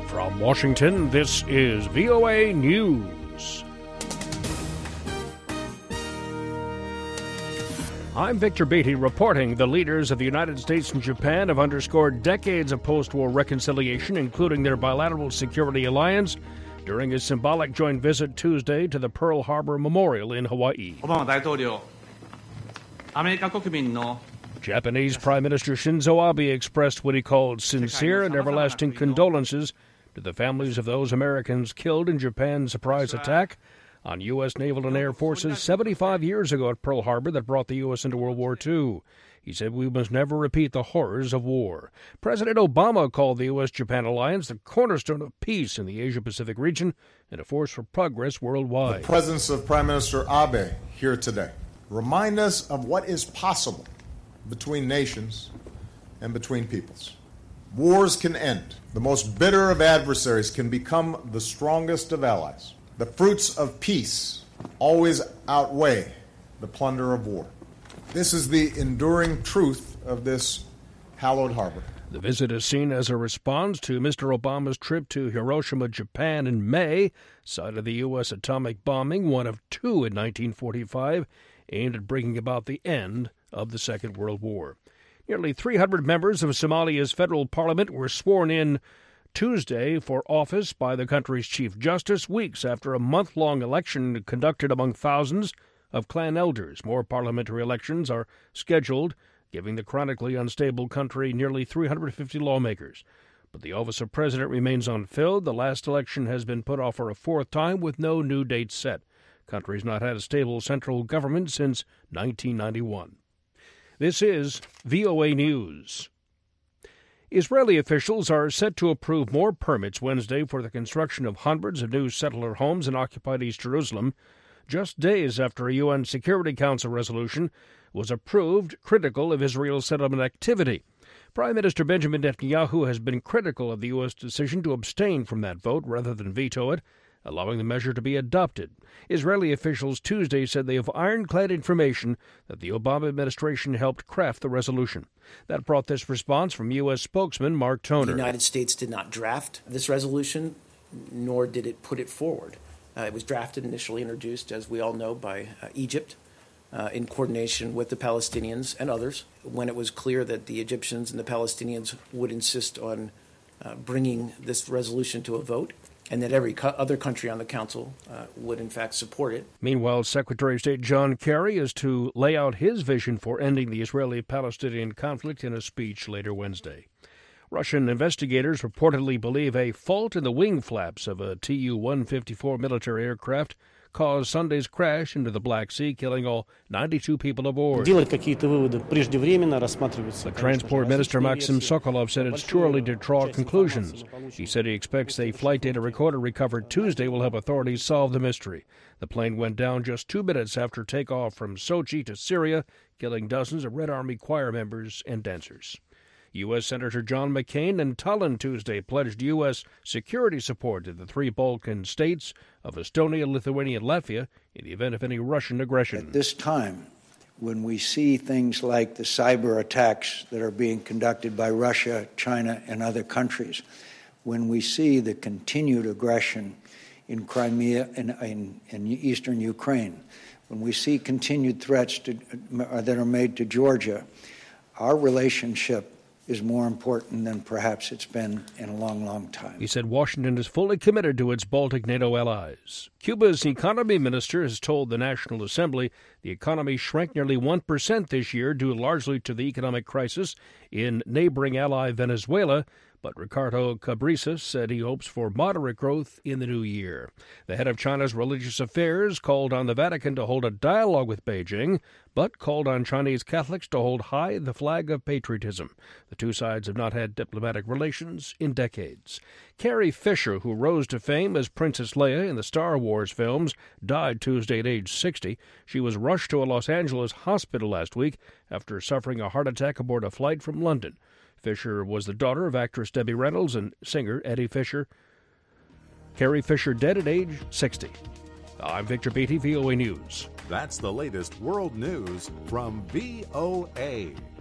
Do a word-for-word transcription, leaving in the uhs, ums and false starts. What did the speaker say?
From Washington, this is V O A News. I'm Victor Beatty reporting the leaders of the United States and Japan have underscored decades of post-war reconciliation, including their bilateral security alliance, during a symbolic joint visit Tuesday to the Pearl Harbor Memorial in Hawaii. Japanese Prime Minister Shinzo Abe expressed what he called sincere and everlasting condolences to the families of those Americans killed in Japan's surprise attack on U S naval and air forces seventy-five years ago at Pearl Harbor that brought the U S into World War Two. He said we must never repeat the horrors of war. President Obama called the U S Japan alliance the cornerstone of peace in the Asia-Pacific region and a force for progress worldwide. The presence of Prime Minister Abe here today remind us of what is possible between nations and between peoples. Wars can end. The most bitter of adversaries can become the strongest of allies. The fruits of peace always outweigh the plunder of war. This is the enduring truth of this hallowed harbor. The visit is seen as a response to Mister Obama's trip to Hiroshima, Japan in May, site of the U S atomic bombing, one of two in nineteen forty-five, aimed at bringing about the end of the Second World War. Nearly three hundred members of Somalia's federal parliament were sworn in Tuesday for office by the country's Chief Justice, weeks after a month-long election conducted among thousands of clan elders. More parliamentary elections are scheduled, giving the chronically unstable country nearly three hundred fifty lawmakers. But the office of president remains unfilled. The last election has been put off for a fourth time with no new date set. The country has not had a stable central government since nineteen ninety-one. This is V O A News. Israeli officials are set to approve more permits Wednesday for the construction of hundreds of new settler homes in occupied East Jerusalem, just days after a U N Security Council resolution was approved critical of Israel's settlement activity. Prime Minister Benjamin Netanyahu has been critical of the U S decision to abstain from that vote rather than veto it, allowing the measure to be adopted. Israeli officials Tuesday said they have ironclad information that the Obama administration helped craft the resolution. That brought this response from U S spokesman Mark Toner. The United States did not draft this resolution, nor did it put it forward. Uh, it was drafted, initially introduced, as we all know, by uh, Egypt uh, in coordination with the Palestinians and others, when it was clear that the Egyptians and the Palestinians would insist on uh, bringing this resolution to a vote, and that every co- other country on the Council uh, would, in fact, support it. Meanwhile, Secretary of State John Kerry is to lay out his vision for ending the Israeli-Palestinian conflict in a speech later Wednesday. Russian investigators reportedly believe a fault in the wing flaps of a Tu one fifty-four military aircraft caused Sunday's crash into the Black Sea, killing all ninety-two people aboard. The Transport Minister Maxim Sokolov said it's too early to draw conclusions. He said he expects a flight data recorder recovered Tuesday will help authorities solve the mystery. The plane went down just two minutes after takeoff from Sochi to Syria, killing dozens of Red Army choir members and dancers. U S. Senator John McCain in Tallinn Tuesday pledged U S security support to the three Balkan states of Estonia, Lithuania, and Latvia in the event of any Russian aggression. At this time, when we see things like the cyber attacks that are being conducted by Russia, China, and other countries, when we see the continued aggression in Crimea and in, in eastern Ukraine, when we see continued threats to, uh, that are made to Georgia, our relationship is more important than perhaps it's been in a long, long time. He said Washington is fully committed to its Baltic NATO allies. Cuba's economy minister has told the National Assembly the economy shrank nearly one percent this year due largely to the economic crisis in neighboring ally Venezuela, but Ricardo Cabrisas said he hopes for moderate growth in the new year. The head of China's religious affairs called on the Vatican to hold a dialogue with Beijing, but called on Chinese Catholics to hold high the flag of patriotism. The two sides have not had diplomatic relations in decades. Carrie Fisher, who rose to fame as Princess Leia in the Star Wars films, died Tuesday at age sixty. She was rushed to a Los Angeles hospital last week after suffering a heart attack aboard a flight from London. Fisher was the daughter of actress Debbie Reynolds and singer Eddie Fisher. Carrie Fisher dead at age sixty. I'm Victor Beatty, V O A News. That's the latest world news from V O A.